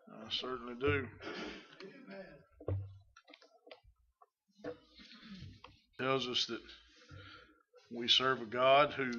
I certainly do. It tells us that we serve a God who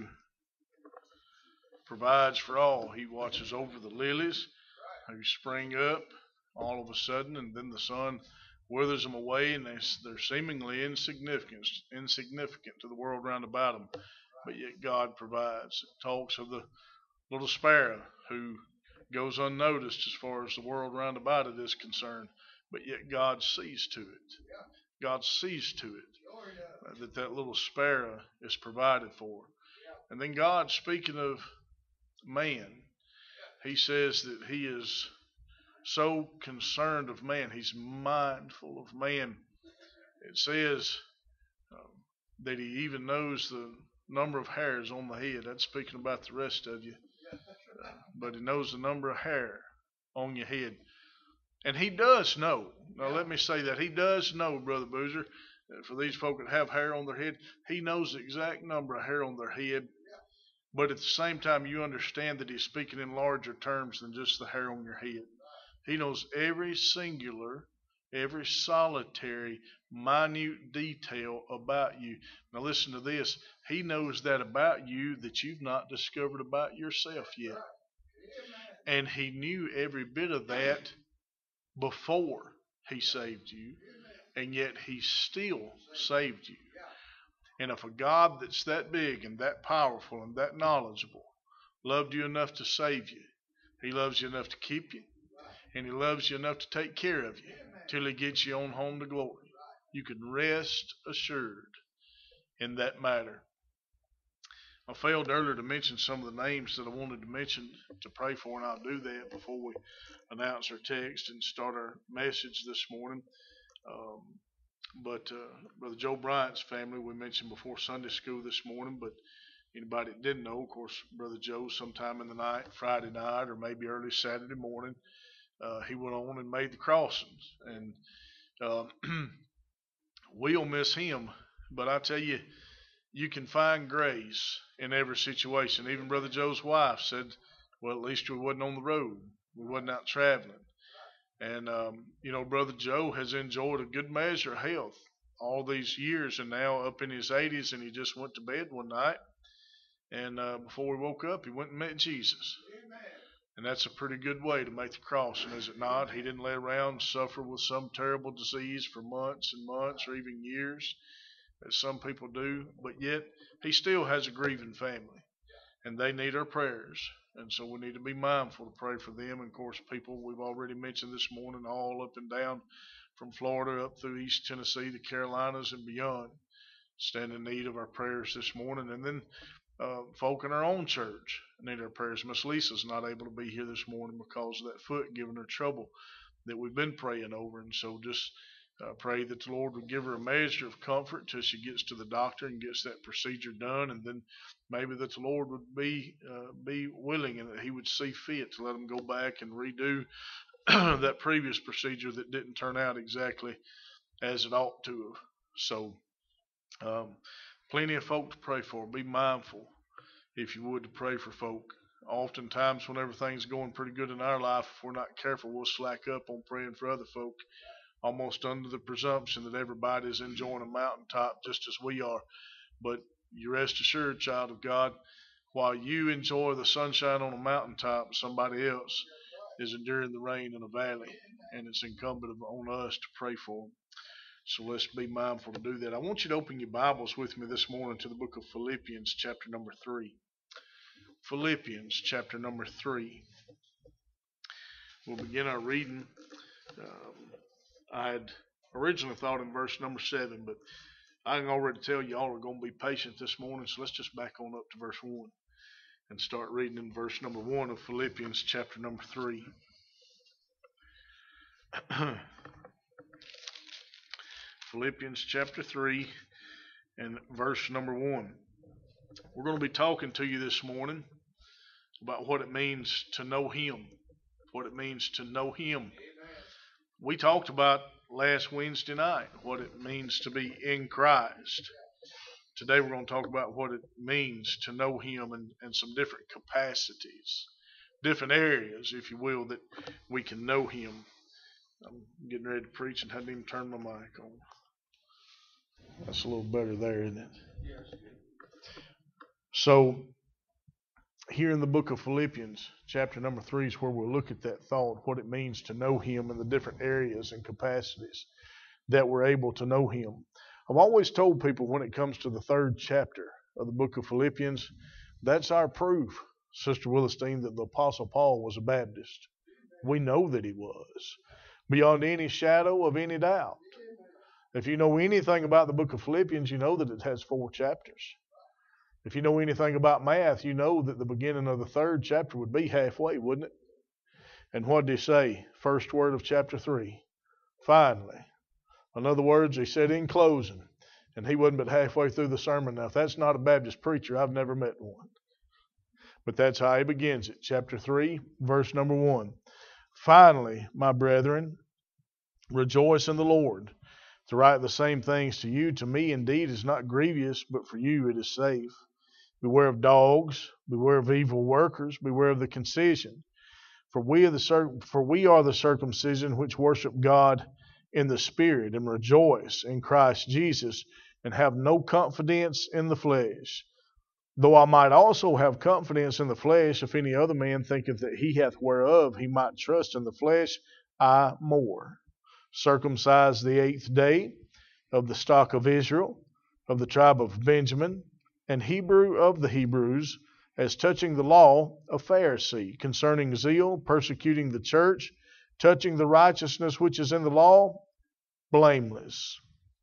provides for all. He watches over the lilies who spring up all of a sudden, and then the sun withers them away, and they're seemingly insignificant to the world round about them. But yet God provides. It talks of the little sparrow who goes unnoticed as far as the world round about it is concerned, but yet God sees to it. God sees to it that little sparrow is provided for. And then God, speaking of man, he says that he is so concerned of man. He's mindful of man. It says that he even knows the number of hairs on the head. That's speaking about the rest of you. But he knows the number of hair on your head. And he does know. Now let me say that. He does know, Brother Boozer, for these folk that have hair on their head, he knows the exact number of hair on their head. But at the same time, you understand that he's speaking in larger terms than just the hair on your head. He knows every singular, every solitary, minute detail about you. Now listen to this. He knows that about you that you've not discovered about yourself yet. And he knew every bit of that before he saved you. And yet he still saved you. And if a God that's that big and that powerful and that knowledgeable loved you enough to save you, he loves you enough to keep you, and he loves you enough to take care of you till he gets you on home to glory. You can rest assured in that matter. I failed earlier to mention some of the names that I wanted to mention to pray for, and I'll do that before we announce our text and start our message this morning. But Brother Joe Bryant's family, we mentioned before Sunday school this morning, but anybody that didn't know, of course, Brother Joe, sometime in the night, Friday night, or maybe early Saturday morning, he went on and made the crossings. And we'll miss him, but I tell you, you can find grace in every situation. Even Brother Joe's wife said, well, at least we wasn't on the road. We wasn't out traveling. And, Brother Joe has enjoyed a good measure of health all these years, and now up in his 80s, and he just went to bed one night. And before he woke up, he went and met Jesus. And that's a pretty good way to make the crossing, is it not? He didn't lay around and suffer with some terrible disease for months and months or even years, as some people do. But yet, he still has a grieving family, and they need our prayers. And so we need to be mindful to pray for them. And of course, people we've already mentioned this morning, all up and down from Florida up through East Tennessee, the Carolinas, and beyond, stand in need of our prayers this morning. And then folk in our own church need our prayers. Miss Lisa's not able to be here this morning because of that foot giving her trouble that we've been praying over. And so just pray that the Lord would give her a measure of comfort till she gets to the doctor and gets that procedure done, and then maybe that the Lord would be willing and that he would see fit to let them go back and redo that previous procedure that didn't turn out exactly as it ought to have. So plenty of folk to pray for. Be mindful, if you would, to pray for folk. Oftentimes when everything's going pretty good in our life, if we're not careful, we'll slack up on praying for other folk, almost under the presumption that everybody's enjoying a mountaintop just as we are. But you rest assured, child of God, while you enjoy the sunshine on a mountaintop, somebody else is enduring the rain in a valley, and it's incumbent on us to pray for them. So let's be mindful to do that. I want you to open your Bibles with me this morning to the book of Philippians, chapter number 3. Philippians, chapter number 3. We'll begin our reading. I had originally thought in verse number 7, but I can already tell you all are going to be patient this morning, so let's just back on up to verse 1 and start reading in verse number 1 of Philippians chapter number 3. Philippians chapter 3 and verse number 1. We're going to be talking to you this morning about what it means to know him. What it means to know him. We talked about last Wednesday night what it means to be in Christ. Today we're going to talk about what it means to know him and some different capacities different areas, if you will, that we can know Him. I'm getting ready to preach and hadn't even turned my mic on. That's a little better there, isn't it? So, here in the book of Philippians, chapter number 3 is where we'll look at that thought, what it means to know Him in the different areas and capacities that we're able to know Him. I've always told people when it comes to the 3rd chapter of the book of Philippians, that's our proof, Sister Willistine, that the Apostle Paul was a Baptist. We know that he was, beyond any shadow of any doubt. If you know anything about the book of Philippians, you know that it has 4 chapters. If you know anything about math, you know that the beginning of the 3rd chapter would be halfway, wouldn't it? And what did he say? First word of chapter 3. Finally. In other words, he said in closing. And he wasn't but halfway through the sermon. Now, if that's not a Baptist preacher, I've never met one. But that's how he begins it. Chapter 3, verse number 1. Finally, my brethren, rejoice in the Lord. To write the same things to you, to me indeed is not grievous, but for you it is safe. Beware of dogs, beware of evil workers, beware of the concision. For we are the circumcision which worship God in the Spirit and rejoice in Christ Jesus and have no confidence in the flesh. Though I might also have confidence in the flesh, if any other man thinketh that he hath whereof he might trust in the flesh, I more. Circumcised the 8th day, of the stock of Israel, of the tribe of Benjamin, and Hebrew of the Hebrews, as touching the law, a Pharisee, concerning zeal, persecuting the church, touching the righteousness which is in the law, blameless.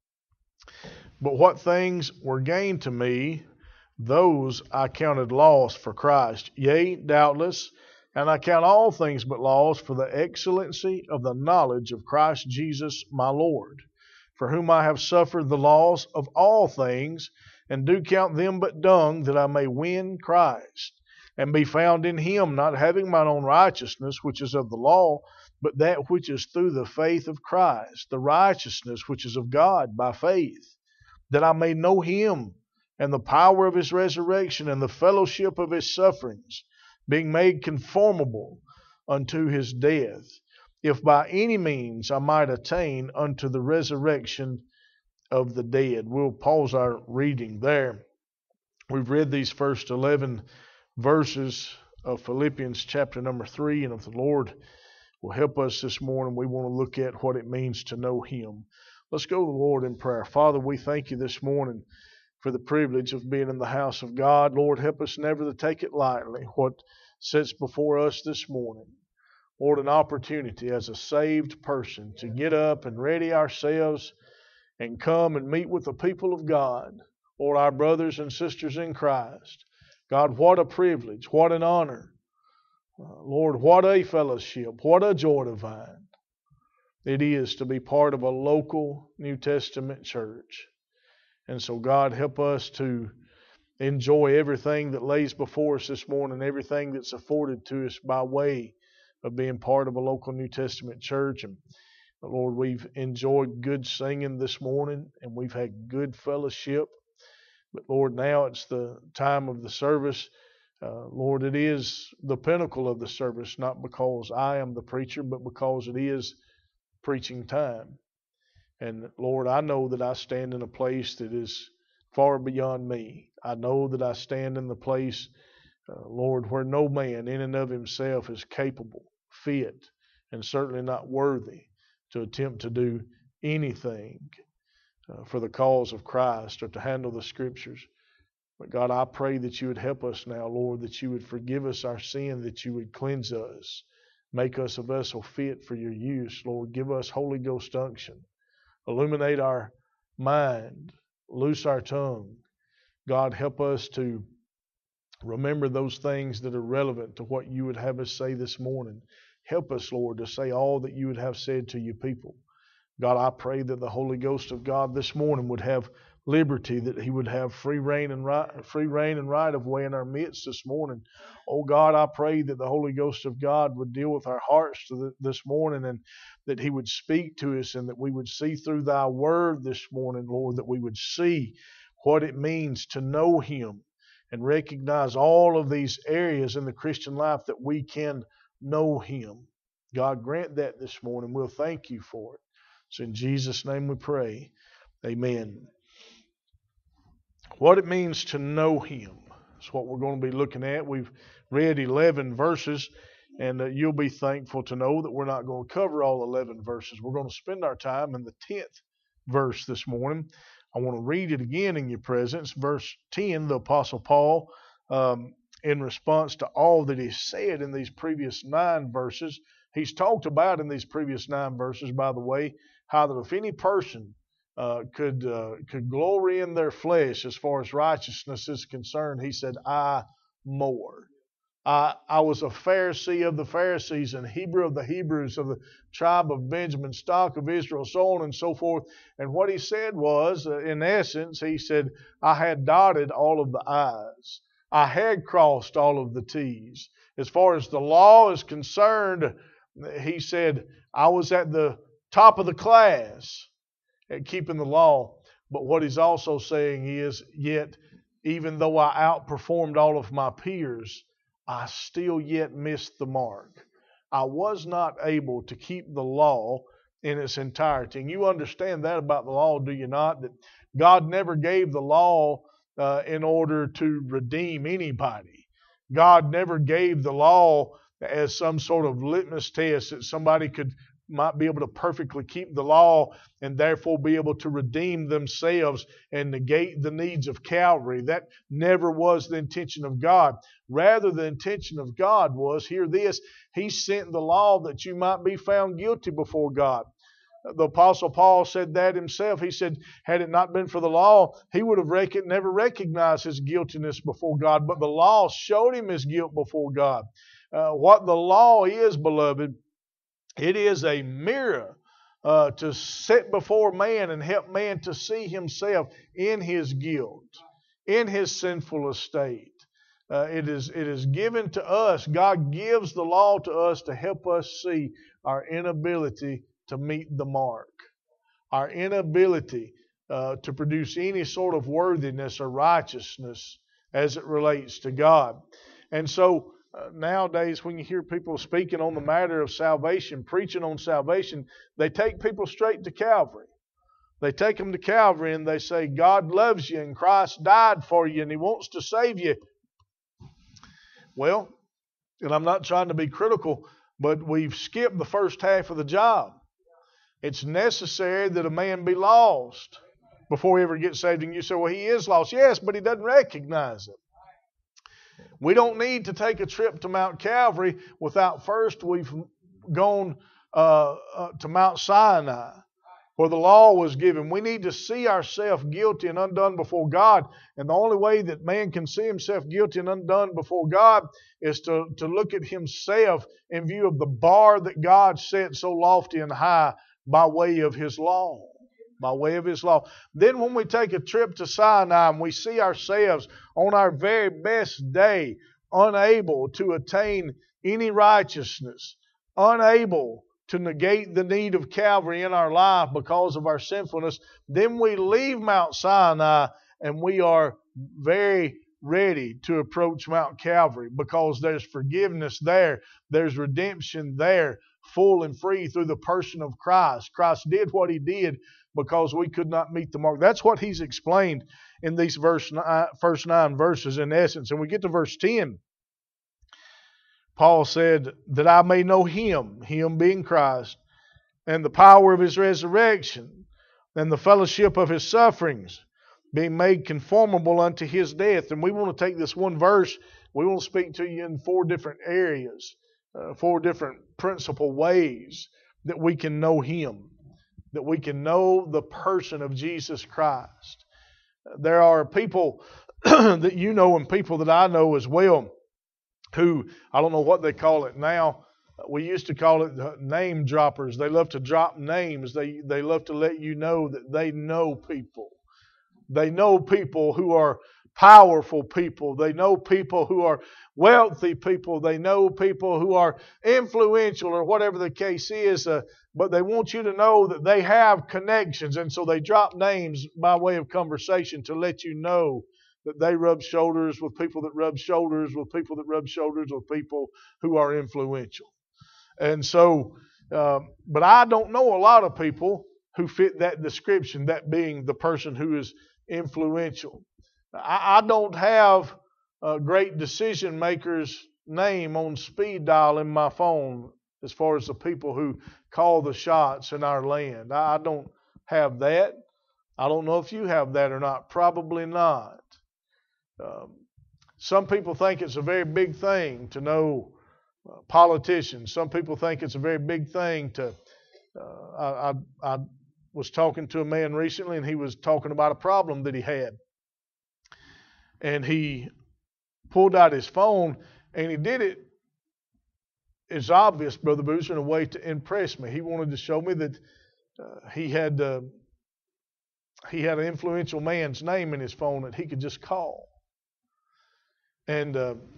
But what things were gained to me, those I counted loss for Christ. Yea, doubtless, and I count all things but loss for the excellency of the knowledge of Christ Jesus my Lord, for whom I have suffered the loss of all things, and do count them but dung, that I may win Christ, and be found in Him, not having mine own righteousness, which is of the law, but that which is through the faith of Christ, the righteousness which is of God by faith, that I may know Him, and the power of His resurrection, and the fellowship of His sufferings, being made conformable unto His death, if by any means I might attain unto the resurrection of the dead. We'll pause our reading there. We've read these first 11 verses of Philippians chapter number 3, and if the Lord will help us this morning, we want to look at what it means to know Him. Let's go to the Lord in prayer. Father, we thank You this morning for the privilege of being in the house of God. Lord, help us never to take it lightly, what sits before us this morning. Lord, an opportunity as a saved person to get up and ready ourselves and come and meet with the people of God. Lord, our brothers and sisters in Christ. God, what a privilege, what an honor. Lord, what a fellowship, what a joy divine it is to be part of a local New Testament church. And so, God, help us to enjoy everything that lays before us this morning, everything that's afforded to us by way of being part of a local New Testament church. And Lord, we've enjoyed good singing this morning, and we've had good fellowship. But Lord, now it's the time of the service. Lord, it is the pinnacle of the service, not because I am the preacher, but because it is preaching time. And Lord, I know that I stand in a place that is far beyond me. I know that I stand in the place, Lord, where no man in and of himself is capable, fit, and certainly not worthy to attempt to do anything for the cause of Christ or to handle the Scriptures. But God, I pray that You would help us now, Lord, that You would forgive us our sin, that You would cleanse us, make us a vessel fit for Your use. Lord, give us Holy Ghost unction. Illuminate our mind, loose our tongue. God, help us to remember those things that are relevant to what You would have us say this morning. Help us, Lord, to say all that You would have said to Your people. God, I pray that the Holy Ghost of God this morning would have liberty, that He would have free reign and right of way in our midst this morning. Oh God, I pray that the Holy Ghost of God would deal with our hearts this morning, and that He would speak to us, and that we would see through Thy Word this morning, Lord, that we would see what it means to know Him, and recognize all of these areas in the Christian life that we can know Him. God, grant that this morning. We'll thank You for it. So in Jesus' name we pray. Amen. What it means to know Him is what we're going to be looking at. We've read 11 verses, and you'll be thankful to know that we're not going to cover all 11 verses. We're going to spend our time in the 10th verse this morning. I want to read it again in your presence. Verse 10, the Apostle Paul, in response to all that he said in these previous 9 verses, he's talked about in these previous 9 verses, by the way, how that if any person could glory in their flesh as far as righteousness is concerned, he said, I more. I was a Pharisee of the Pharisees and Hebrew of the Hebrews, of the tribe of Benjamin, stock of Israel, so on and so forth. And what he said was, in essence, he said, I had dotted all of the I's. I had crossed all of the T's. As far as the law is concerned, he said, I was at the top of the class at keeping the law. But what he's also saying is, yet, even though I outperformed all of my peers, I still yet missed the mark. I was not able to keep the law in its entirety. And you understand that about the law, do you not? That God never gave the law in order to redeem anybody. God never gave the law as some sort of litmus test that somebody might be able to perfectly keep the law and therefore be able to redeem themselves and negate the needs of Calvary. That never was the intention of God. Rather, the intention of God was, hear this, He sent the law that you might be found guilty before God. The Apostle Paul said that himself. He said, had it not been for the law, he would have never recognized his guiltiness before God. But the law showed him his guilt before God. What the law is, beloved, it is a mirror to set before man and help man to see himself in his guilt, in his sinful estate. It is given to us. God gives the law to us to help us see our inability to meet the mark, our inability to produce any sort of worthiness or righteousness as it relates to God. And so nowadays, when you hear people speaking on the matter of salvation, preaching on salvation, they take people straight to Calvary. They take them to Calvary and they say, God loves you and Christ died for you and He wants to save you. Well, and I'm not trying to be critical, but we've skipped the first half of the job. It's necessary that a man be lost before he ever gets saved. And you say, well, he is lost. Yes, but he doesn't recognize it. We don't need to take a trip to Mount Calvary without first we've gone to Mount Sinai, where the law was given. We need to see ourselves guilty and undone before God. And the only way that man can see himself guilty and undone before God is to look at himself in view of the bar that God set so lofty and high by way of His law. By way of His law. Then when we take a trip to Sinai and we see ourselves on our very best day unable to attain any righteousness, unable to negate the need of Calvary in our life because of our sinfulness, then we leave Mount Sinai and we are very ready to approach Mount Calvary because there's forgiveness there, there's redemption there, full and free through the person of Christ. Christ did what He did because we could not meet the mark. That's what He's explained in these first 9 verses in essence. And we get to verse 10. Paul said, that I may know Him, Him being Christ, and the power of His resurrection, and the fellowship of His sufferings, being made conformable unto His death. And we want to take this one verse, we want to speak to you in 4 different areas, 4 different principal ways that we can know Him, that we can know the person of Jesus Christ. There are people that you know and people that I know as well who, I don't know what they call it now, we used to call it name droppers. They love to drop names. They love to let you know that they know people. They know people who are powerful people. They know people who are wealthy people. They know people who are influential or whatever the case is. But they want you to know that they have connections. And so they drop names by way of conversation to let you know that they rub shoulders with people that rub shoulders with people that rub shoulders with people who are influential. And so, but I don't know a lot of people who fit that description, that being the person who is influential. I don't have a great decision maker's name on speed dial in my phone as far as the people who call the shots in our land. I don't have that. I don't know if you have that or not. Probably not. Some people think it's a very big thing to know politicians. Some people think it's a very big thing to. I was talking to a man recently, and he was talking about a problem that he had. And he pulled out his phone, and he did it, it's obvious, Brother Boozer, in a way to impress me. He wanted to show me that he had an influential man's name in his phone that he could just call. And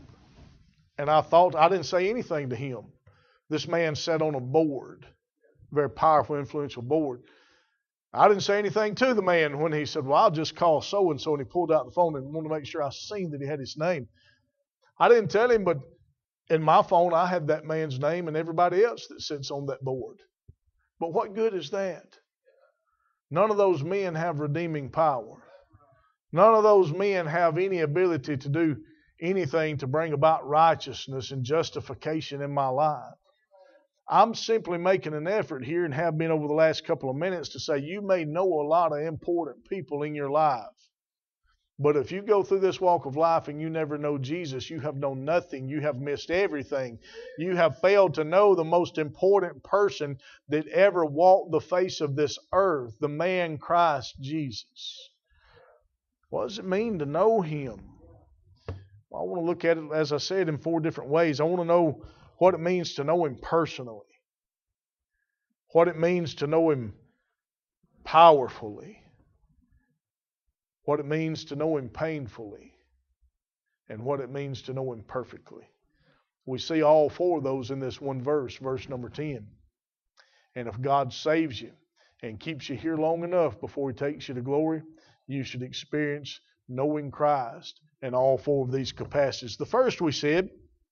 I thought, I didn't say anything to him. This man sat on a board, very powerful, influential board. I didn't say anything to the man when he said, well, I'll just call so-and-so, and he pulled out the phone and wanted to make sure I seen that he had his name. I didn't tell him, but in my phone I have that man's name and everybody else that sits on that board. But what good is that? None of those men have redeeming power. None of those men have any ability to do anything to bring about righteousness and justification in my life. I'm simply making an effort here, and have been over the last couple of minutes, to say you may know a lot of important people in your life. But if you go through this walk of life and you never know Jesus, you have known nothing. You have missed everything. You have failed to know the most important person that ever walked the face of this earth, the man Christ Jesus. What does it mean to know Him? Well, I want to look at it, as I said, in 4 different ways. I want to know what it means to know Him personally, what it means to know Him powerfully, what it means to know Him painfully, and what it means to know Him perfectly. We see all 4 of those in this one verse, verse number 10. And if God saves you and keeps you here long enough before He takes you to glory, you should experience knowing Christ in all 4 of these capacities. The first, we said,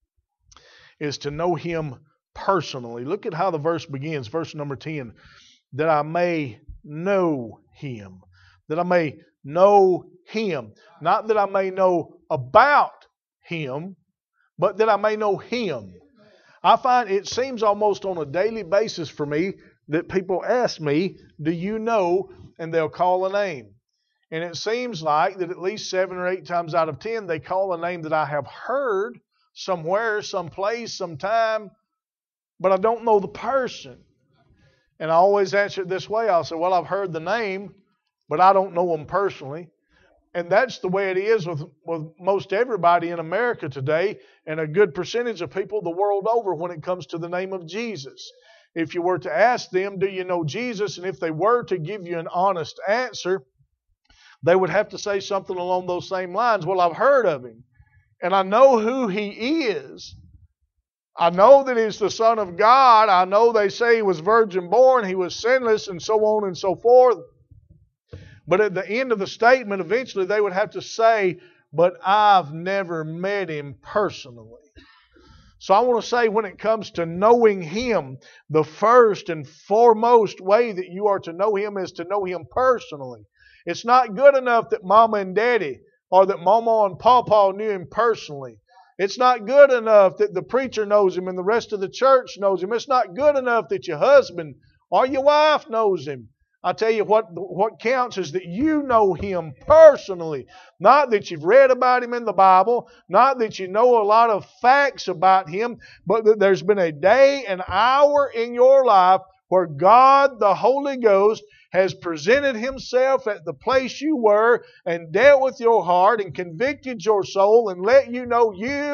is to know Him personally. Look at how the verse begins, verse number 10. That I may know Him. That I may know Him. Not that I may know about Him, but that I may know Him. I find it seems almost on a daily basis for me that people ask me, do you know? And they'll call a name. And it seems like that at least 7 or 8 times out of 10, they call a name that I have heard somewhere, someplace, sometime, but I don't know the person. And I always answer it this way. I'll say, well, I've heard the name, but I don't know them personally. And that's the way it is with most everybody in America today, and a good percentage of people the world over when it comes to the name of Jesus. If you were to ask them, do you know Jesus? And if they were to give you an honest answer, they would have to say something along those same lines. Well, I've heard of Him. And I know who He is. I know that He's the Son of God. I know they say He was virgin born, He was sinless, and so on and so forth. But at the end of the statement, eventually they would have to say, but I've never met Him personally. So I want to say, when it comes to knowing Him, the first and foremost way that you are to know Him is to know Him personally. It's not good enough that Mama and Daddy or that Mama and Pawpaw knew Him personally. It's not good enough that the preacher knows Him and the rest of the church knows Him. It's not good enough that your husband or your wife knows Him. I tell you what counts is that you know Him personally. Not that you've read about Him in the Bible, not that you know a lot of facts about Him, but that there's been a day, an hour in your life where God, the Holy Ghost, has presented Himself at the place you were and dealt with your heart and convicted your soul and let you know you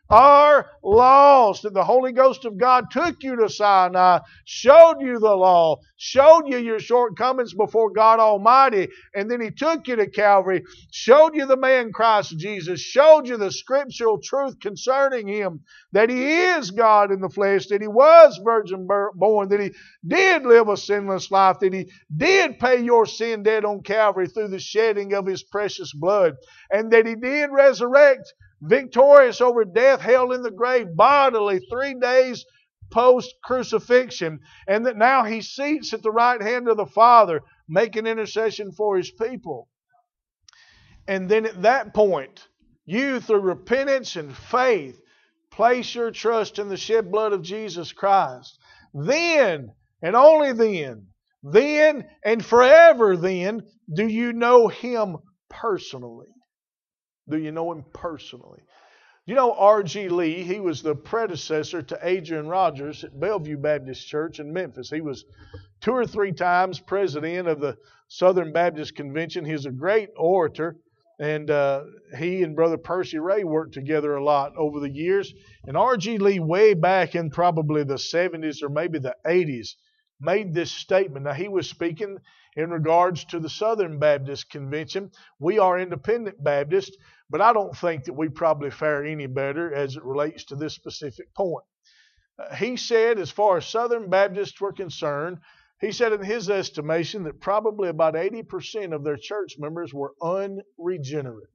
are lost. And the Holy Ghost of God took you to Sinai, showed you the law, showed you your shortcomings before God Almighty, and then He took you to Calvary, showed you the man Christ Jesus, showed you the scriptural truth concerning Him, that He is God in the flesh, that He was virgin born, that He did live a sinless life, that He did pay your sin debt on Calvary through the shedding of His precious blood, and that He did resurrect victorious over death, hell, and the grave bodily 3 days post-crucifixion, and that now He seats at the right hand of the Father, making intercession for His people. And then at that point, you, through repentance and faith, place your trust in the shed blood of Jesus Christ. Then, and only then and forever then, do you know Him personally. Do you know Him personally? You know R.G. Lee, he was the predecessor to Adrian Rogers at Bellevue Baptist Church in Memphis. He was 2 or 3 times president of the Southern Baptist Convention. He's a great orator, and he and Brother Percy Ray worked together a lot over the years. And R.G. Lee, way back in probably the 70s or maybe the 80s, made this statement. Now, he was speaking in regards to the Southern Baptist Convention. We are independent Baptists, but I don't think that we probably fare any better as it relates to this specific point. He said, as far as Southern Baptists were concerned, he said in his estimation that probably about 80% of their church members were unregenerate.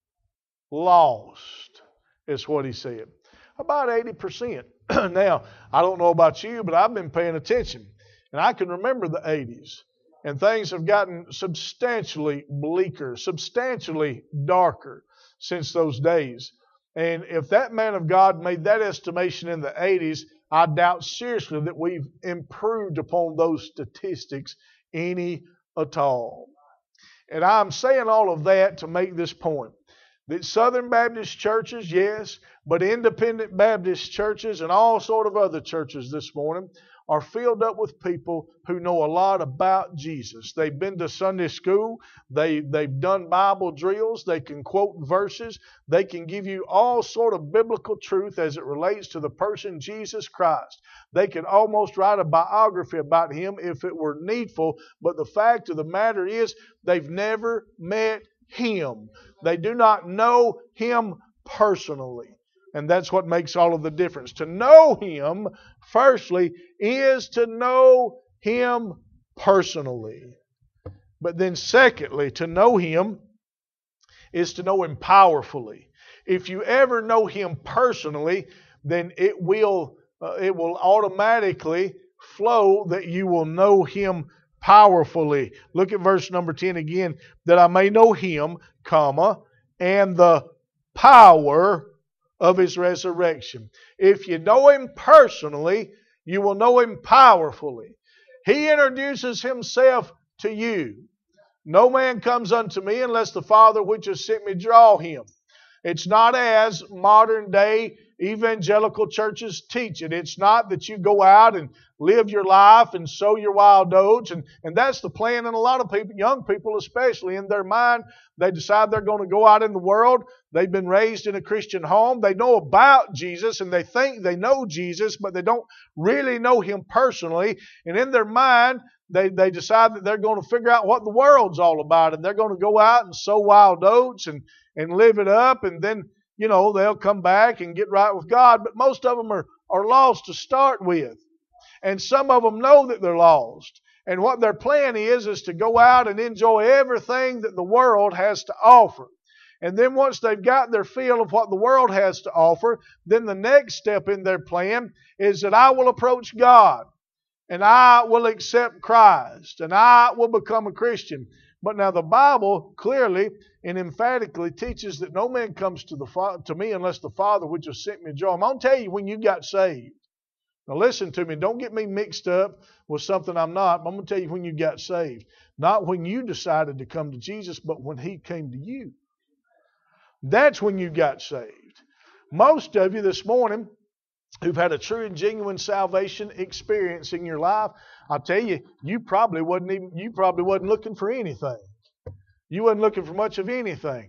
Lost, is what he said. About 80%. Now, I don't know about you, but I've been paying attention. And I can remember the 80s. And things have gotten substantially bleaker, substantially darker since those days. And if that man of God made that estimation in the 80s, I doubt seriously that we've improved upon those statistics any at all. And I'm saying all of that to make this point. That Southern Baptist churches, yes, but independent Baptist churches and all sort of other churches this morning are filled up with people who know a lot about Jesus. They've been to Sunday school. They've done Bible drills. They can quote verses. They can give you all sort of biblical truth as it relates to the person Jesus Christ. They could almost write a biography about Him if it were needful. But the fact of the matter is they've never met Him. They do not know Him personally. And that's what makes all of the difference. To know Him, firstly, is to know Him personally. But then secondly, to know Him is to know Him powerfully. If you ever know Him personally, then it will automatically flow that you will know Him powerfully. Look at verse number 10 again. That I may know Him, and the power of His resurrection. If you know Him personally, you will know Him powerfully. He introduces Himself to you. No man comes unto me unless the Father which has sent me draw him. It's not as modern day evangelical churches teach it. It's not that you go out and live your life and sow your wild oats. And that's the plan in a lot of people, young people especially, in their mind. They decide they're going to go out in the world. They've been raised in a Christian home. They know about Jesus and they think they know Jesus, but they don't really know Him personally. And in their mind, they decide that they're going to figure out what the world's all about. And they're going to go out and sow wild oats and live it up. And then, they'll come back and get right with God. But most of them are lost to start with. And some of them know that they're lost. And what their plan is to go out and enjoy everything that the world has to offer. And then once they've got their feel of what the world has to offer, then the next step in their plan is that I will approach God. And I will accept Christ. And I will become a Christian. But now the Bible clearly and emphatically teaches that no man comes to me unless the Father which has sent me draw him. I'm going to tell you when you got saved. Now listen to me. Don't get me mixed up with something I'm not. I'm going to tell you when you got saved. Not when you decided to come to Jesus, but when He came to you. That's when you got saved. Most of you this morning who've had a true and genuine salvation experience in your life, I'll tell you, you probably wasn't looking for anything. You wasn't looking for much of anything.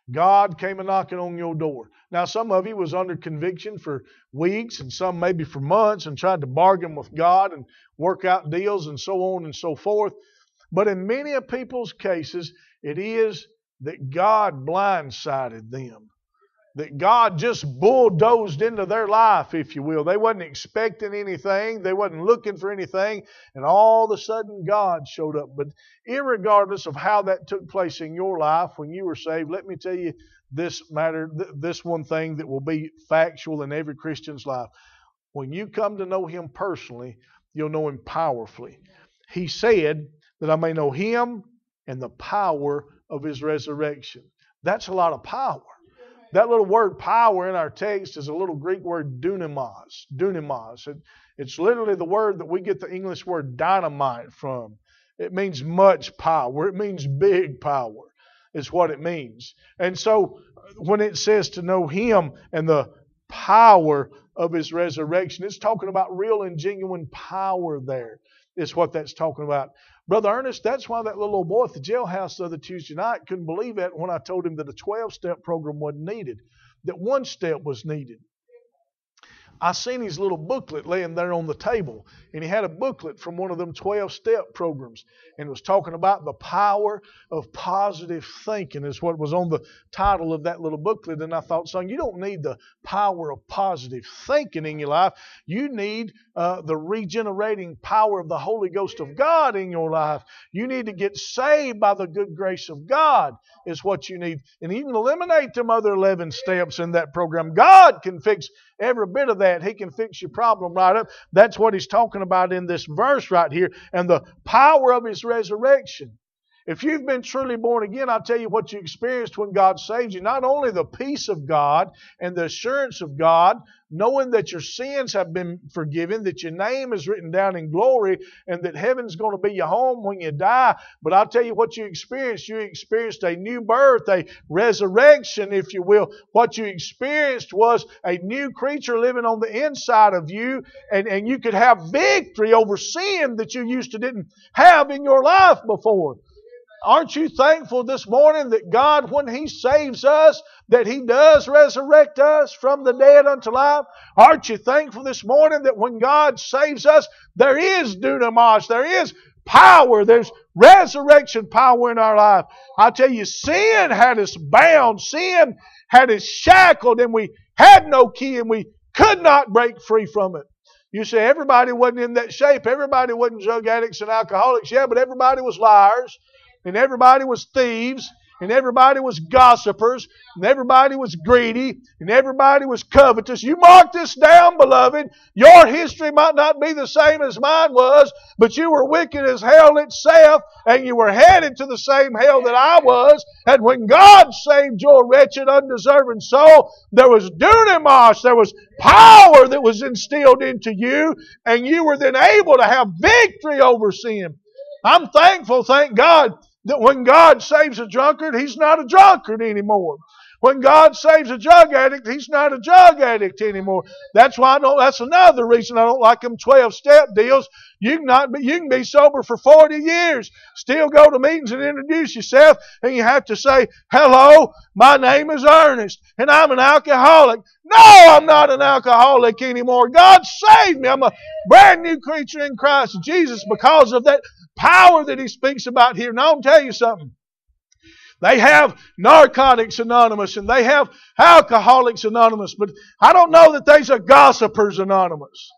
God came a knocking on your door. Now, some of you was under conviction for weeks and some maybe for months and tried to bargain with God and work out deals and so on and so forth. But in many of people's cases, it is that God blindsided them. That God just bulldozed into their life, if you will. They wasn't expecting anything. They wasn't looking for anything. And all of a sudden, God showed up. But irregardless of how that took place in your life when you were saved, let me tell you this matter, this one thing that will be factual in every Christian's life. When you come to know Him personally, you'll know Him powerfully. He said that I may know Him and the power of His resurrection. That's a lot of power. That little word power in our text is a little Greek word dunamos. Dunamos. It's literally the word that we get the English word dynamite from. It means much power. It means big power is what it means. And so when it says to know Him and the power of His resurrection, it's talking about real and genuine power there is what that's talking about. Brother Ernest, that's why that little old boy at the jailhouse the other Tuesday night couldn't believe it when I told him that a 12-step program wasn't needed, that one step was needed. I seen his little booklet laying there on the table, and he had a booklet from one of them 12-step programs, and was talking about the power of positive thinking is what was on the title of that little booklet. And I thought, son, you don't need the power of positive thinking in your life. You need the regenerating power of the Holy Ghost of God in your life. You need to get saved by the good grace of God is what you need. And you can eliminate them other 11 steps in that program. God can fix every bit of that. He can fix your problem right up. That's what he's talking about in this verse right here. And the power of His resurrection. If you've been truly born again, I'll tell you what you experienced when God saved you. Not only the peace of God and the assurance of God, knowing that your sins have been forgiven, that your name is written down in glory, and that heaven's going to be your home when you die. But I'll tell you what you experienced. You experienced a new birth, a resurrection, if you will. What you experienced was a new creature living on the inside of you, and you could have victory over sin that you used to didn't have in your life before. Aren't you thankful this morning that God, when He saves us, that He does resurrect us from the dead unto life? Aren't you thankful this morning that when God saves us, there is dunamis, there is power, there's resurrection power in our life? I tell you, sin had us bound, sin had us shackled, and we had no key, and we could not break free from it. You say everybody wasn't in that shape, everybody wasn't drug addicts and alcoholics, yeah, but everybody was liars. And everybody was thieves, and everybody was gossipers, and everybody was greedy, and everybody was covetous. You mark this down, beloved. Your history might not be the same as mine was, but you were wicked as hell itself, and you were headed to the same hell that I was. And when God saved your wretched, undeserving soul, there was dunamis, there was power that was instilled into you, and you were then able to have victory over sin. I'm thankful, thank God, that when God saves a drunkard, he's not a drunkard anymore. When God saves a drug addict, he's not a drug addict anymore. That's why that's another reason I don't like them 12-step deals. You can be sober for 40 years, still go to meetings and introduce yourself, and you have to say, hello, my name is Ernest, and I'm an alcoholic. No, I'm not an alcoholic anymore. God saved me. I'm a brand new creature in Christ Jesus because of that power that He speaks about here. Now, I'll tell you something. They have Narcotics Anonymous and they have Alcoholics Anonymous, but I don't know that there's a Gossipers Anonymous.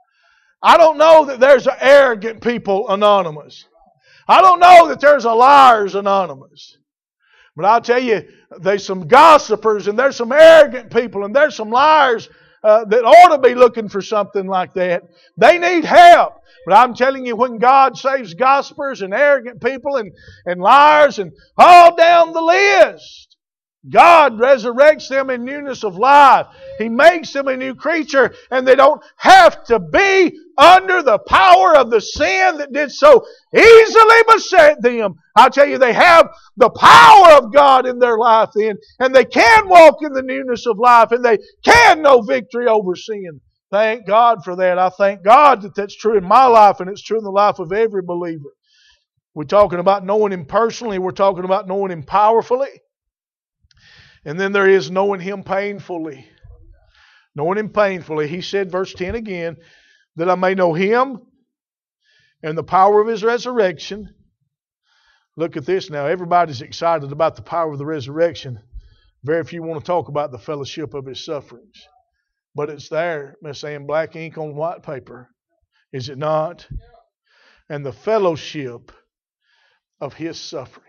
I don't know that there's an Arrogant People Anonymous. I don't know that there's a Liars Anonymous. But I'll tell you, there's some gossipers and there's some arrogant people and there's some liars that ought to be looking for something like that. They need help. But I'm telling you, when God saves gossipers and arrogant people and liars and all down the list, God resurrects them in newness of life. He makes them a new creature, and they don't have to be under the power of the sin that did so easily beset them. I tell you, they have the power of God in their life then, and they can walk in the newness of life, and they can know victory over sin. Thank God for that. I thank God that that's true in my life, and it's true in the life of every believer. We're talking about knowing Him personally. We're talking about knowing Him powerfully. And then there is knowing Him painfully. Knowing Him painfully. He said, verse 10 again, that I may know Him and the power of His resurrection. Look at this now. Everybody's excited about the power of the resurrection. Very few want to talk about the fellowship of His sufferings. But it's there, Miss Ann, black ink on white paper. Is it not? And the fellowship of His sufferings.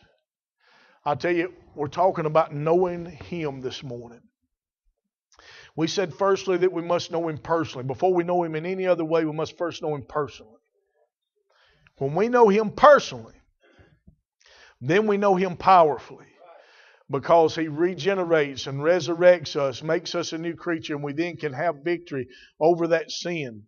I tell you, we're talking about knowing Him this morning. We said firstly that we must know Him personally. Before we know Him in any other way, we must first know Him personally. When we know Him personally, then we know Him powerfully. Because He regenerates and resurrects us, makes us a new creature, and we then can have victory over that sin.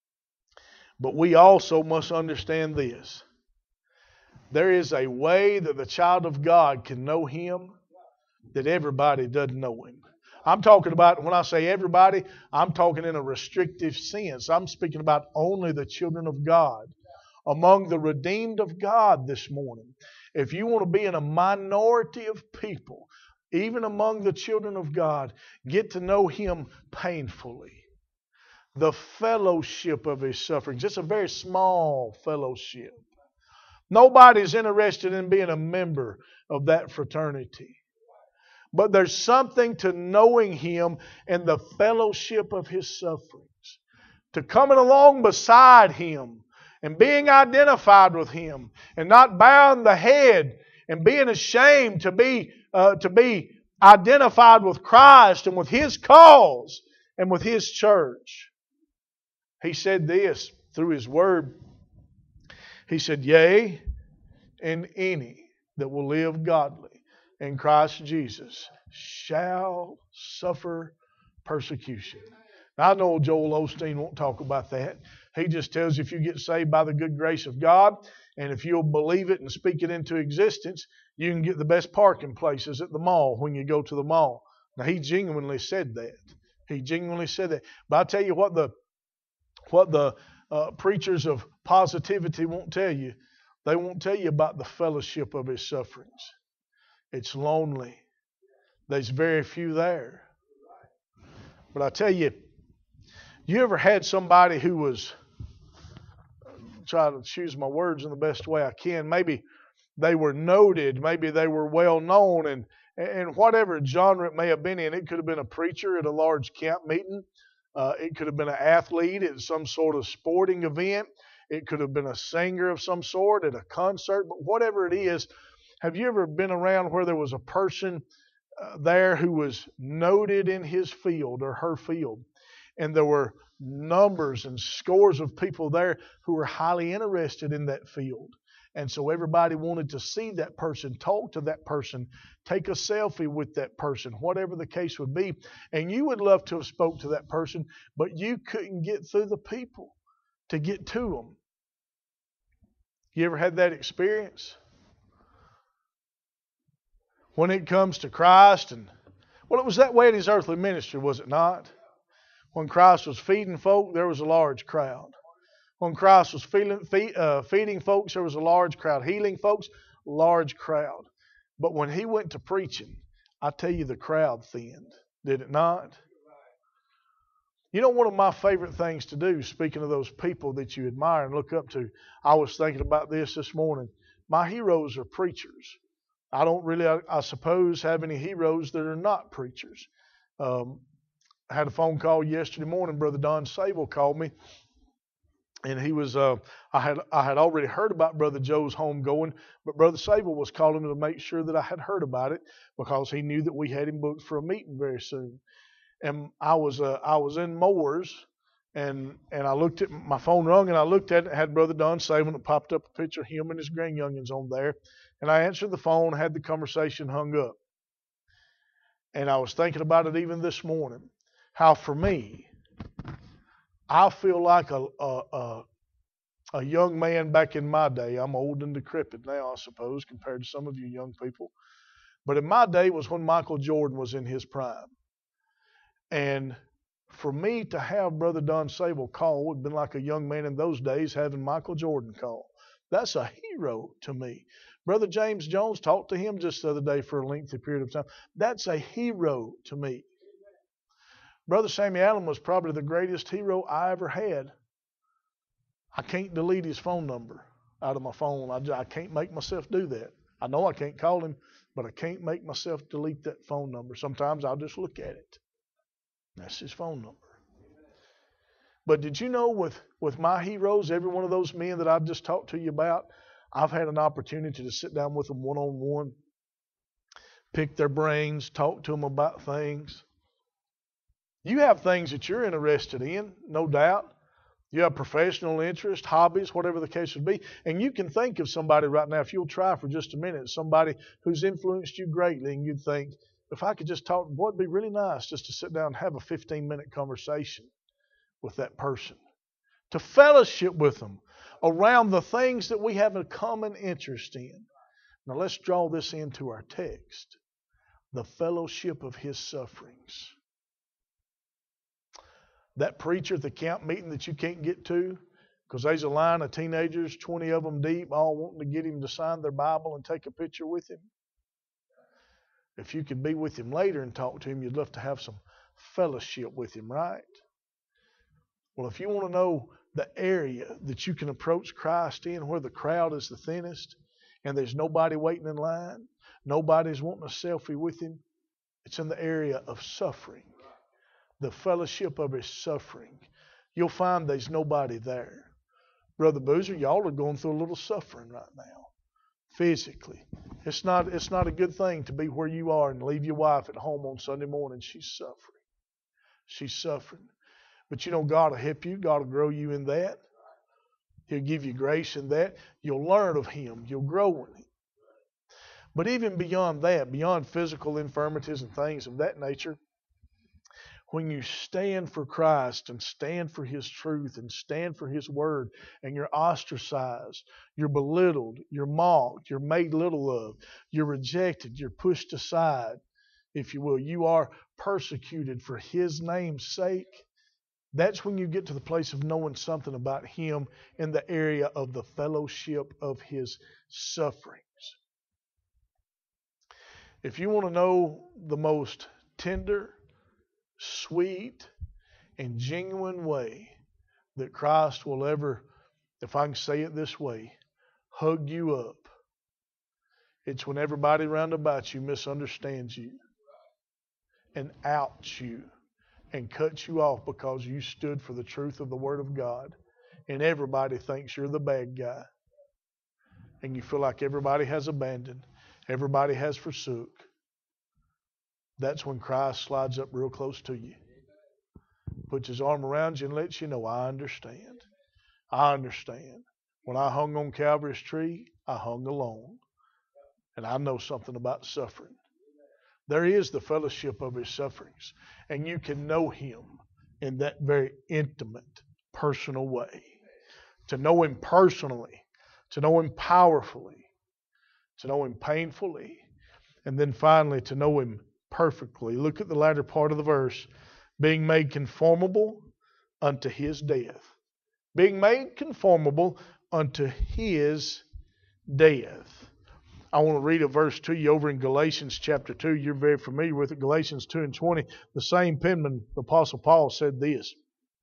But we also must understand this. There is a way that the child of God can know Him that everybody doesn't know Him. I'm talking about, when I say everybody, I'm talking in a restrictive sense. I'm speaking about only the children of God. Among the redeemed of God this morning. If you want to be in a minority of people, even among the children of God, get to know Him painfully. The fellowship of His sufferings. It's a very small fellowship. Nobody's interested in being a member of that fraternity. But there's something to knowing Him and the fellowship of His sufferings. To coming along beside Him and being identified with Him and not bowing the head and being ashamed to be identified with Christ and with His cause and with His church. He said this through His Word. He said, yea, and any that will live godly in Christ Jesus shall suffer persecution. Now, I know Joel Osteen won't talk about that. He just tells you if you get saved by the good grace of God, and if you'll believe it and speak it into existence, you can get the best parking places at the mall when you go to the mall. Now, he genuinely said that. He genuinely said that. But I tell you what the preachers of positivity won't tell you. They won't tell you about the fellowship of His sufferings. It's lonely. There's very few there. But I tell you, you ever had somebody who was, try to choose my words in the best way I can, maybe they were noted, maybe they were well known, and whatever genre it may have been in, it could have been a preacher at a large camp meeting, it could have been an athlete at some sort of sporting event, it could have been a singer of some sort at a concert, but whatever it is, have you ever been around where there was a person there who was noted in his field or her field? And there were numbers and scores of people there who were highly interested in that field. And so everybody wanted to see that person, talk to that person, take a selfie with that person, whatever the case would be. And you would love to have spoke to that person, but you couldn't get through the people to get to them. You ever had that experience? When it comes to Christ, and well, it was that way in His earthly ministry, was it not? When Christ was feeding folk, there was a large crowd. When Christ was feeding folks, there was a large crowd. Healing folks, large crowd. But when He went to preaching, I tell you, the crowd thinned. Did it not? You know, one of my favorite things to do, speaking of those people that you admire and look up to, I was thinking about this morning. My heroes are preachers. I don't really, I suppose, have any heroes that are not preachers. I had a phone call yesterday morning. Brother Don Sable called me, and he was. I had already heard about Brother Joe's homegoing, but Brother Sable was calling me to make sure that I had heard about it because he knew that we had him booked for a meeting very soon. And I was in Moores, and I looked at my phone rung, and I looked at it. It had Brother Don Sable, and it popped up a picture of him and his grand youngins on there. And I answered the phone, had the conversation, hung up. And I was thinking about it even this morning. How for me, I feel like a young man back in my day. I'm old and decrepit now, I suppose, compared to some of you young people. But in my day was when Michael Jordan was in his prime. And for me to have Brother Don Sable call would have been like a young man in those days having Michael Jordan call. That's a hero to me. Brother James Jones, talked to him just the other day for a lengthy period of time. That's a hero to me. Brother Sammy Allen was probably the greatest hero I ever had. I can't delete his phone number out of my phone. I can't make myself do that. I know I can't call him, but I can't make myself delete that phone number. Sometimes I'll just look at it. That's his phone number. But did you know with my heroes, every one of those men that I've just talked to you about, I've had an opportunity to sit down with them one-on-one, pick their brains, talk to them about things. You have things that you're interested in, no doubt. You have professional interest, hobbies, whatever the case would be. And you can think of somebody right now, if you'll try for just a minute, somebody who's influenced you greatly, and you'd think, if I could just talk, boy, it'd be really nice just to sit down and have a 15-minute conversation with that person, to fellowship with them around the things that we have a common interest in. Now let's draw this into our text. The fellowship of his sufferings. That preacher at the camp meeting that you can't get to because there's a line of teenagers, 20 of them deep, all wanting to get him to sign their Bible and take a picture with him. If you could be with him later and talk to him, you'd love to have some fellowship with him, right? Well, if you want to know the area that you can approach Christ in, where the crowd is the thinnest and there's nobody waiting in line, nobody's wanting a selfie with him, it's in the area of suffering. The fellowship of his suffering. You'll find there's nobody there. Brother Boozer, y'all are going through a little suffering right now. Physically. It's not a good thing to be where you are and leave your wife at home on Sunday morning. She's suffering. She's suffering. But you know God will help you. God will grow you in that. He'll give you grace in that. You'll learn of him. You'll grow in him. But even beyond that, beyond physical infirmities and things of that nature, when you stand for Christ and stand for his truth and stand for his word, and you're ostracized, you're belittled, you're mocked, you're made little of, you're rejected, you're pushed aside, if you will, you are persecuted for his name's sake, that's when you get to the place of knowing something about him in the area of the fellowship of his sufferings. If you want to know the most tender, sweet, and genuine way that Christ will ever, if I can say it this way, hug you up, it's when everybody round about you misunderstands you and outs you and cuts you off because you stood for the truth of the Word of God, and everybody thinks you're the bad guy, and you feel like everybody has abandoned, everybody has forsook. That's when Christ slides up real close to you, puts his arm around you and lets you know, I understand. I understand. When I hung on Calvary's tree, I hung alone. And I know something about suffering. There is the fellowship of his sufferings. And you can know him in that very intimate, personal way. To know him personally. To know him powerfully. To know him painfully. And then finally to know him perfectly. Look at the latter part of the verse. Being made conformable unto his death. Being made conformable unto his death. I want to read a verse to you over in Galatians chapter 2. You're very familiar with it. Galatians 2:20. The same penman, the Apostle Paul, said this.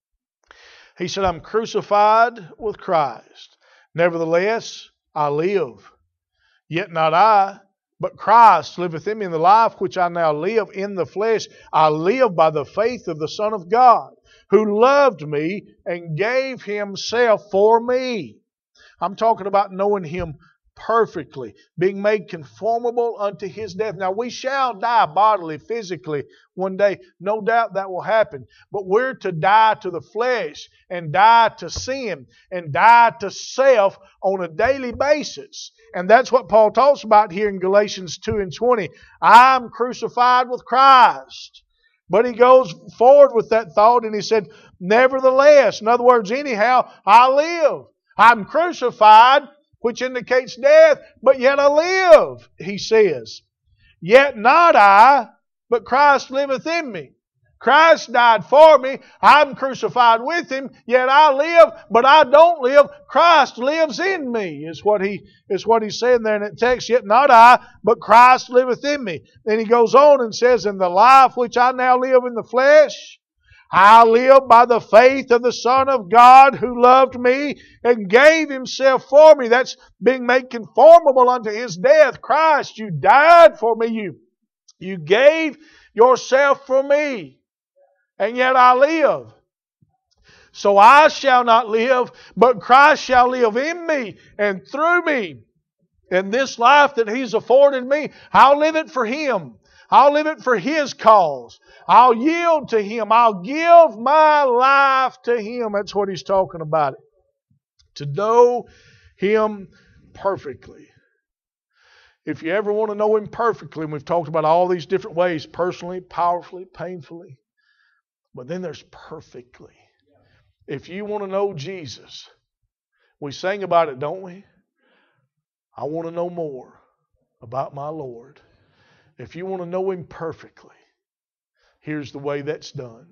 He said, I'm crucified with Christ. Nevertheless, I live. Yet not I, but Christ liveth in me. In the life which I now live in the flesh, I live by the faith of the Son of God, who loved me and gave himself for me. I'm talking about knowing him perfectly, being made conformable unto his death. Now we shall die bodily, physically one day. No doubt that will happen. But we're to die to the flesh and die to sin and die to self on a daily basis. And that's what Paul talks about here in Galatians 2:20. I'm crucified with Christ. But he goes forward with that thought and he said, nevertheless, in other words, anyhow, I live. I'm crucified, which indicates death, but yet I live, he says. Yet not I, but Christ liveth in me. Christ died for me. I'm crucified with Him, yet I live, but I don't live. Christ lives in me, is what he's saying there in that text. Yet not I, but Christ liveth in me. Then he goes on and says, in the life which I now live in the flesh, I live by the faith of the Son of God who loved me and gave Himself for me. That's being made conformable unto His death. Christ, You died for me. You gave Yourself for me. And yet I live. So I shall not live, but Christ shall live in me and through me. And this life that He's afforded me, I'll live it for Him. I'll live it for His cause. I'll yield to Him. I'll give my life to Him. That's what he's talking about. To know Him perfectly. If you ever want to know Him perfectly, and we've talked about all these different ways, personally, powerfully, painfully, but then there's perfectly. If you want to know Jesus, we sing about it, don't we? I want to know more about my Lord. If you want to know Him perfectly, here's the way that's done.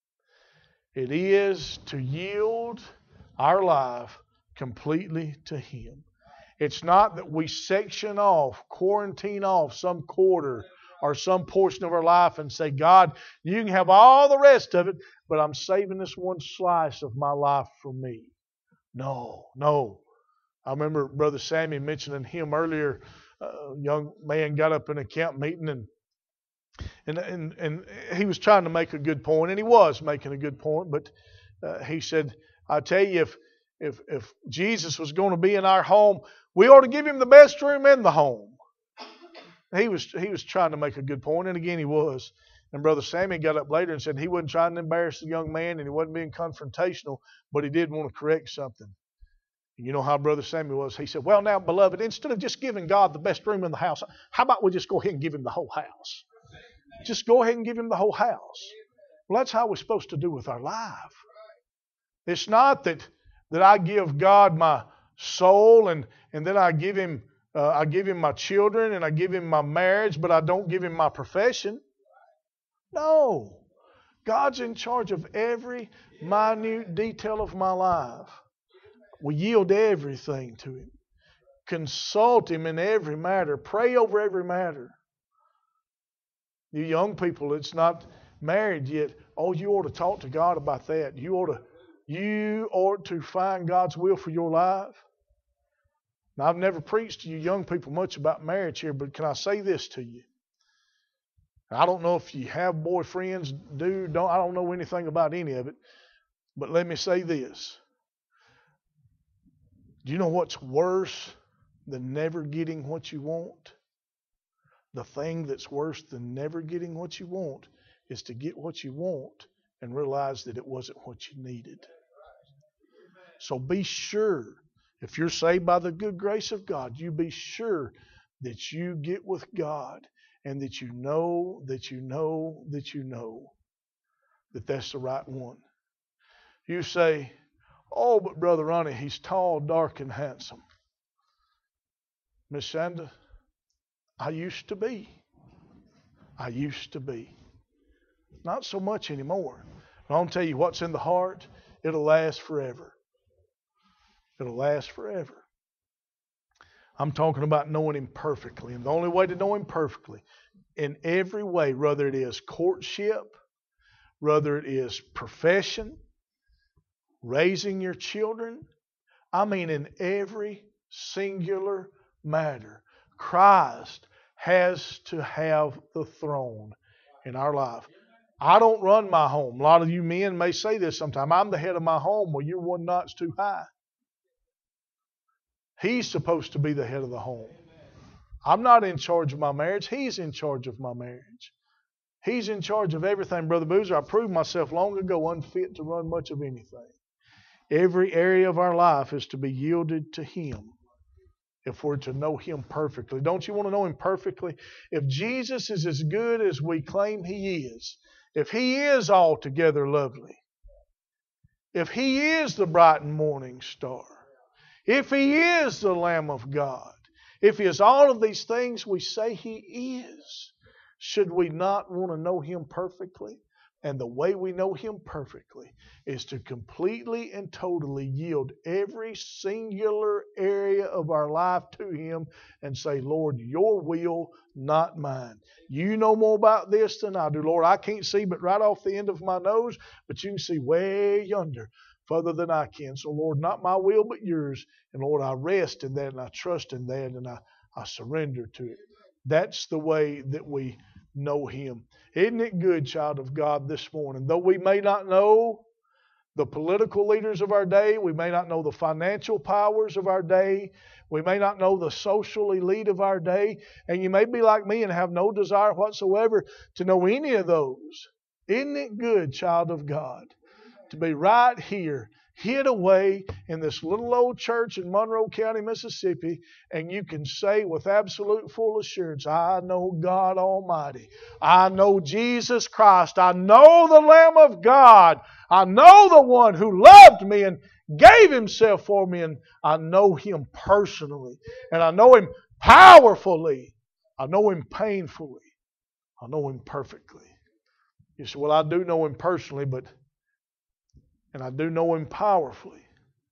It is to yield our life completely to Him. It's not that we section off, quarantine off some quarter or some portion of our life and say, God, You can have all the rest of it, but I'm saving this one slice of my life for me. No. I remember Brother Sammy mentioning him earlier. A young man got up in a camp meeting and he was trying to make a good point, and he was making a good point, but he said, I tell you, if Jesus was going to be in our home, we ought to give Him the best room in the home. He was trying to make a good point, and again he was. And Brother Sammy got up later and said he wasn't trying to embarrass the young man, and he wasn't being confrontational, but he did want to correct something. And you know how Brother Sammy was. He said, well, now, beloved, instead of just giving God the best room in the house, how about we just go ahead and give Him the whole house? Just go ahead and give Him the whole house. Well, that's how we're supposed to do with our life. It's not that I give God my soul and then I give Him my children and I give Him my marriage, but I don't give Him my profession. No. God's in charge of every minute detail of my life. We yield everything to Him. Consult Him in every matter. Pray over every matter. You young people that's not married yet, you ought to talk to God about that. You ought to find God's will for your life. Now, I've never preached to you young people much about marriage here, but can I say this to you? I don't know if you have boyfriends, I don't know anything about any of it, but let me say this. Do you know what's worse than never getting what you want? The thing that's worse than never getting what you want is to get what you want and realize that it wasn't what you needed. So be sure, if you're saved by the good grace of God, you be sure that you get with God and that you know that that's the right one. You say, but Brother Ronnie, he's tall, dark, and handsome. Miss Shanda, I used to be. Not so much anymore. But I'll tell you what's in the heart, it'll last forever. It'll last forever. I'm talking about knowing Him perfectly. And the only way to know Him perfectly, in every way, whether it is courtship, whether it is profession, raising your children, in every singular matter, Christ has to have the throne in our life. I don't run my home. A lot of you men may say this sometime. I'm the head of my home. Well, you're one notch too high. He's supposed to be the head of the home. I'm not in charge of my marriage. He's in charge of my marriage. He's in charge of everything. Brother Boozer, I proved myself long ago unfit to run much of anything. Every area of our life is to be yielded to Him if we're to know Him perfectly. Don't you want to know Him perfectly? If Jesus is as good as we claim He is, if He is altogether lovely, if He is the bright and morning star, if He is the Lamb of God, if He is all of these things we say He is, should we not want to know Him perfectly? And the way we know Him perfectly is to completely and totally yield every singular area of our life to Him and say, Lord, your will, not mine. You know more about this than I do. Lord, I can't see but right off the end of my nose, but you can see way yonder, further than I can. So, Lord, not my will but yours. And, Lord, I rest in that and I trust in that and I surrender to it. That's the way that we know Him. Isn't it good, child of God, this morning? Though we may not know the political leaders of our day, we may not know the financial powers of our day, we may not know the social elite of our day, and you may be like me and have no desire whatsoever to know any of those. Isn't it good, child of God, to be right here, hid away in this little old church in Monroe County, Mississippi, and you can say with absolute full assurance, I know God Almighty. I know Jesus Christ. I know the Lamb of God. I know the one who loved me and gave Himself for me, and I know Him personally, and I know Him powerfully. I know Him painfully. I know Him perfectly. You say, well, I do know Him personally, and I do know Him powerfully,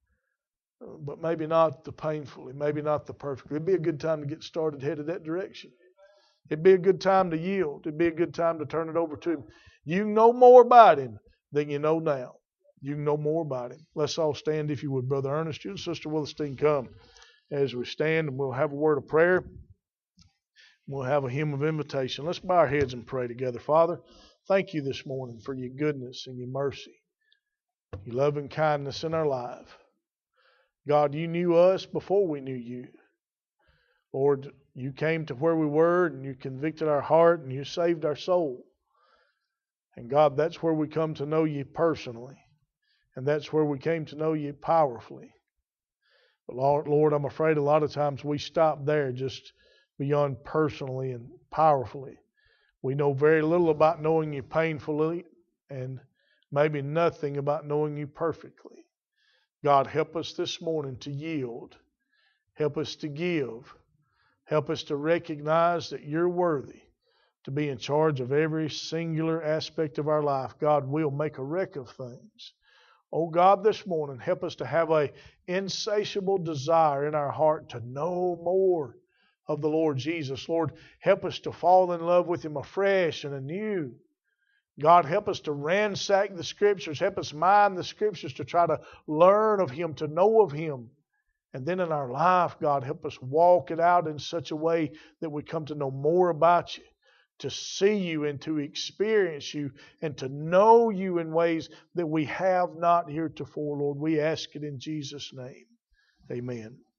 but maybe not the painfully, maybe not the perfectly. It'd be a good time to get started headed that direction. It'd be a good time to yield. It'd be a good time to turn it over to Him. You know more about Him than you know now. You know more about Him. Let's all stand, if you would, Brother Ernest. You and Sister Willisteen, come as we stand, and we'll have a word of prayer. We'll have a hymn of invitation. Let's bow our heads and pray together. Father, thank you this morning for your goodness and your mercy, your loving kindness in our life. God, you knew us before we knew you. Lord, you came to where we were and you convicted our heart and you saved our soul. And God, that's where we come to know you personally. And that's where we came to know you powerfully. But Lord, I'm afraid a lot of times we stop there, just beyond personally and powerfully. We know very little about knowing you painfully and maybe nothing about knowing you perfectly. God, help us this morning to yield. Help us to give. Help us to recognize that you're worthy to be in charge of every singular aspect of our life. God, we'll make a wreck of things. Oh God, this morning, help us to have an insatiable desire in our heart to know more of the Lord Jesus. Lord, help us to fall in love with Him afresh and anew. God, help us to ransack the Scriptures. Help us mine the Scriptures to try to learn of Him, to know of Him. And then in our life, God, help us walk it out in such a way that we come to know more about you, to see you and to experience you and to know you in ways that we have not heretofore, Lord. We ask it in Jesus' name. Amen.